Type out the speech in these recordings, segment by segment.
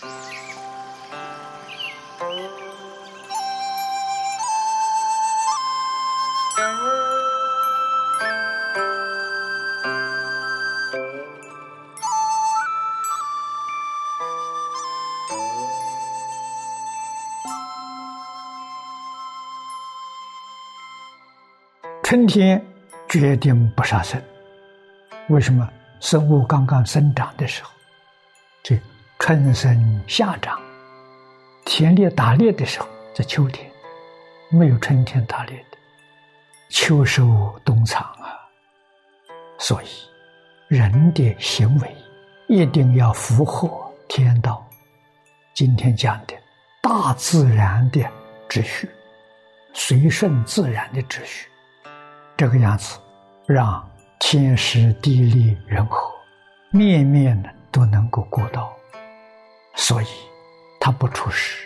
春天决定不杀生，为什么？生物刚刚生长的时候，这春生夏长，田猎打猎的时候在秋天，没有春天打猎的，秋收冬藏啊。所以人的行为一定要符合天道，今天讲的大自然的秩序，随顺自然的秩序，这个样子让天时地利人和面面都能够顾到，所以他不出事。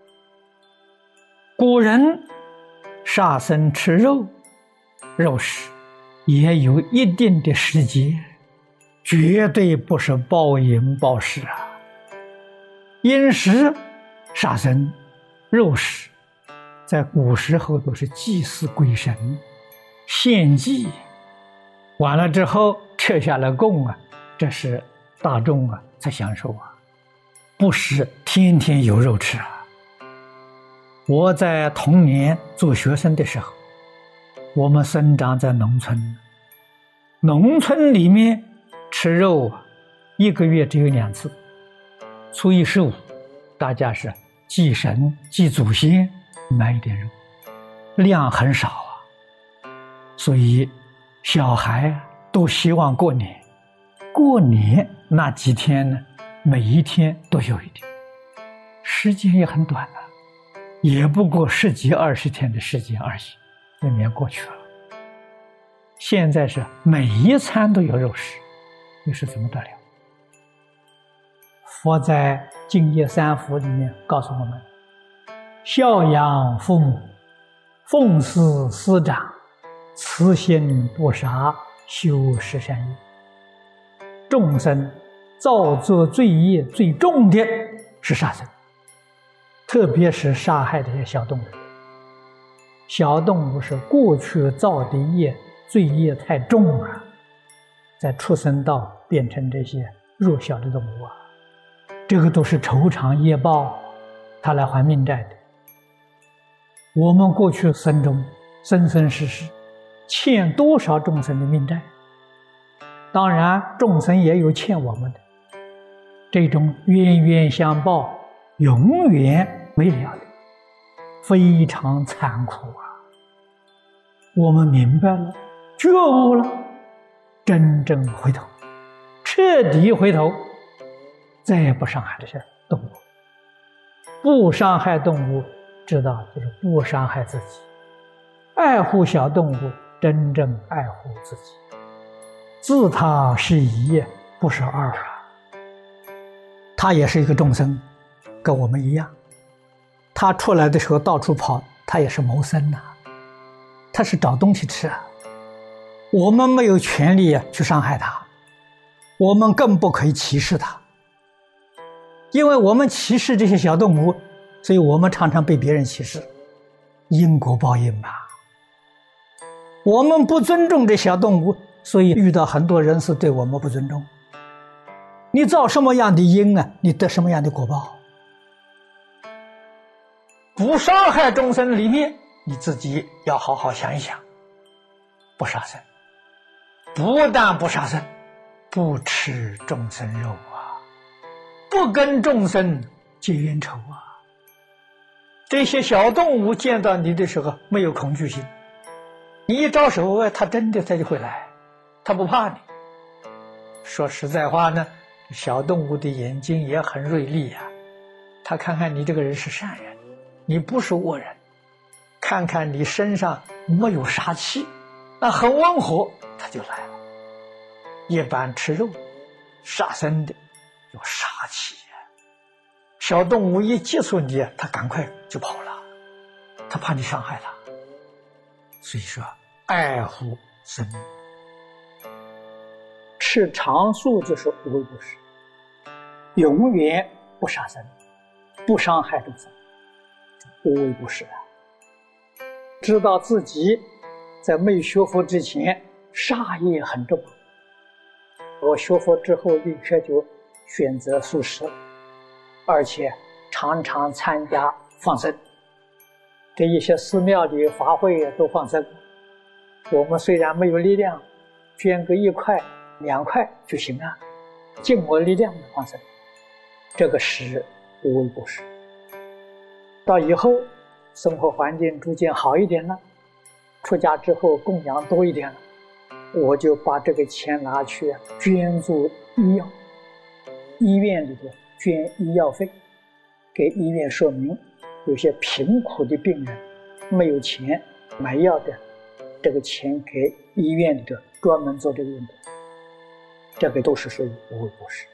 古人杀生吃肉食也有一定的时节，绝对不是暴饮暴食啊。饮食杀生肉食在古时候都是祭祀鬼神，献祭完了之后撤下了供啊，这是大众啊才享受啊，不是天天有肉吃啊。我在童年做学生的时候，我们生长在农村，农村里面吃肉啊，一个月只有2次，初一十五，大家是祭神祭祖先，买一点肉，量很少啊，所以小孩都希望过年，过年那几天呢，每一天都有一点，时间也很短啊，也不过10几20天的时间而已，那年过去了。现在是每一餐都有肉食，你说怎么得了？佛在净业三福里面告诉我们，孝养父母，奉事师长，慈心不杀，修十善业。众生造作罪业最重的是杀生，特别是杀害这些小动物。小动物是过去造的业，罪业太重了，在畜生道变成这些弱小的动物啊，这个都是酬偿业报，他来还命债的。我们过去生中生生世世欠多少众生的命债，当然众生也有欠我们的，这种冤冤相报永远没了的，非常残酷啊。我们明白了，觉悟了，真正回头，彻底回头，再也不伤害这些动物，不伤害动物，知道就是不伤害自己，爱护小动物，真正爱护自己，自他是一，不是二啊。他也是一个众生，跟我们一样，他出来的时候到处跑，他也是谋生啊，他是找东西吃啊。我们没有权利去伤害他，我们更不可以歧视他，因为我们歧视这些小动物，所以我们常常被别人歧视，因果报应嘛。我们不尊重这小动物，所以遇到很多人是对我们不尊重。你造什么样的因啊，你得什么样的果报。不伤害众生里面，你自己要好好想一想，不杀生，不但不杀生，不吃众生肉啊，不跟众生结冤仇啊。这些小动物见到你的时候没有恐惧心，你一招手，它真的就会来，它不怕你。说实在话呢，小动物的眼睛也很锐利啊，它看看你这个人是善人，你不是恶人，看看你身上没有杀气，那很温和，它就来了。一般吃肉杀生的有杀气啊，小动物一接触你，它赶快就跑了，它怕你伤害它。所以说爱护生命，吃长素就是无为不食，永远不杀生，不伤害众生，无为不施啊！知道自己在没学佛之前杀业很重，我学佛之后立刻就选择素食，而且常常参加放生，这一些寺庙里法会都放生。我们虽然没有力量，捐个1块2块就行了，尽我力量的放生，这个是无为不施。到以后生活环境逐渐好一点了，出家之后供养多一点了，我就把这个钱拿去捐助医药，医院里头捐医药费，给医院说明有些贫苦的病人没有钱买药的，这个钱给医院里头专门做这个用的，这个都是属于无为不施。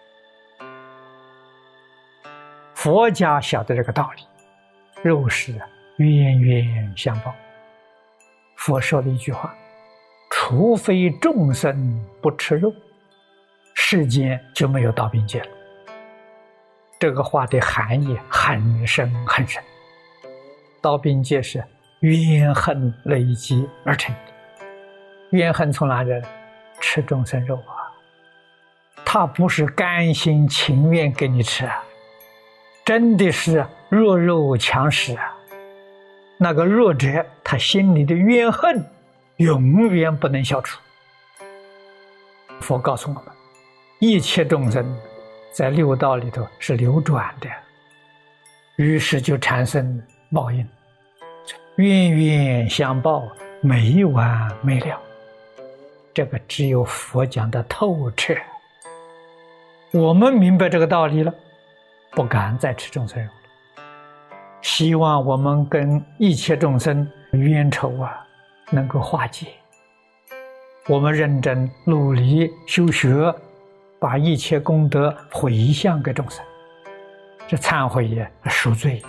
佛家晓得这个道理，肉食冤冤相报。佛说了一句话，除非众生不吃肉，世间就没有刀兵劫了。这个话的含义很深很深。刀兵劫是怨恨累积而成的，怨恨从哪里来？吃众生肉啊，他不是甘心情愿给你吃啊，真的是弱肉强食啊。那个弱者，他心里的怨恨永远不能消除。佛告诉我们，一切众生在六道里头是流转的，于是就产生报应，冤冤相报，没完没了。这个只有佛讲的透彻，我们明白这个道理了，不敢再吃众生肉了。希望我们跟一切众生冤仇能够化解。我们认真努力修学，把一切功德回向给众生，这忏悔也赎罪。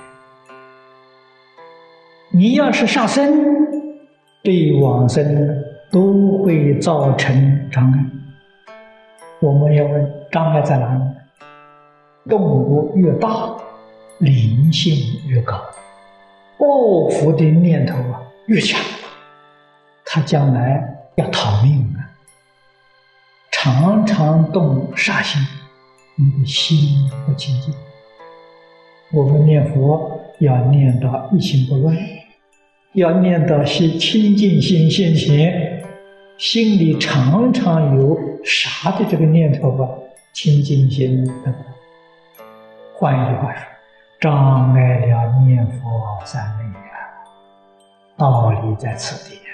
你要是杀生，对往生都会造成障碍。我们要问障碍在哪里？动物越大，灵性越高，报复的念头越强，他将来要逃命常常动杀心，你的心不清净。我们念佛要念到一心不乱，要念到是清净心现前，心里常常有杀的这个念头清净心得不到。换一句话说，障碍了念佛三昧道理在此地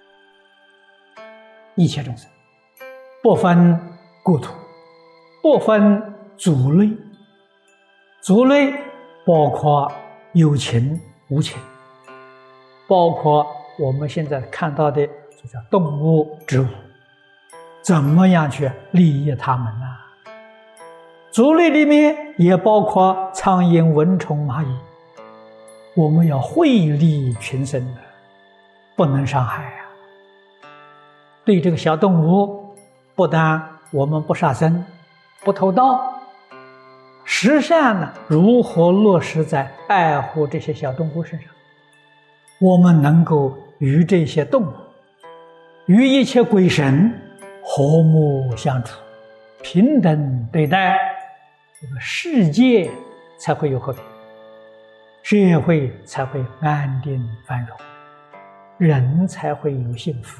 一切众生不分国土，不分族类，族类包括有情无情，包括我们现在看到的就叫动物植物，怎么样去利益他们呢？族类里面也包括苍蝇、蚊虫、蚂蚁，我们要惠利群生的，不能伤害对这个小动物，不但我们不杀生，不偷盗，十善呢如何落实在爱护这些小动物身上？我们能够与这些动物，与一切鬼神和睦相处，平等对待，这个世界才会有和平，社会才会安定繁荣，人才会有幸福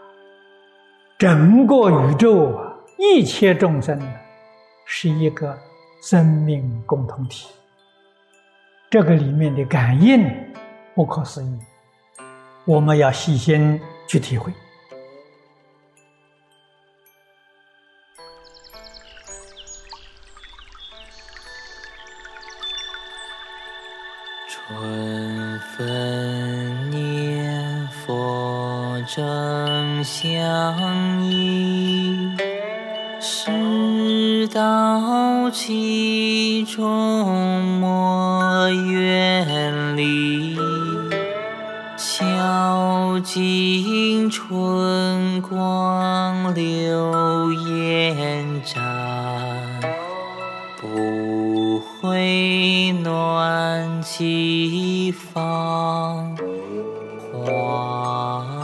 整个宇宙一切众生是一个生命共同体，这个里面的感应不可思议，我们要细心去体会。 春分念佛正相依，世道其中莫远离。晓镜春光流烟展，不不会暖气放花。